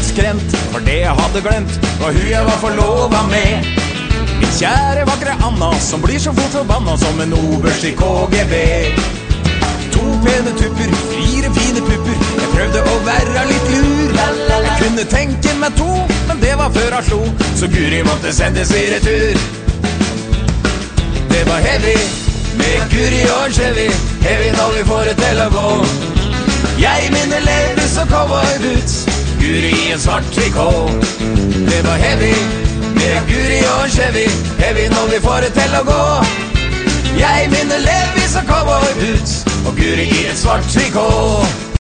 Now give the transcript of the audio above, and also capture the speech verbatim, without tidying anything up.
skrent, for det jeg hadde glemt var hun jeg var forlovet med. Min kjære vakre Anna, som blir så fort forbanna som en oberst i K G B. To pene tupper, fire fine pupper, jeg prøvde å være litt lur. Jeg kunne tenke meg to, men det var før han slo, så Guri måtte sendes i retur. Det var heavy, med Guri og en Chevy, heavy når vi får det til å gå. Jeg i mine levis og cowboyboots, Guri i en svart trikot. Det var heavy, med Guri og en Chevy, heavy når vi får det til å gå. Jeg i mine levis og cowboyboots, og Guri i en svart trikot.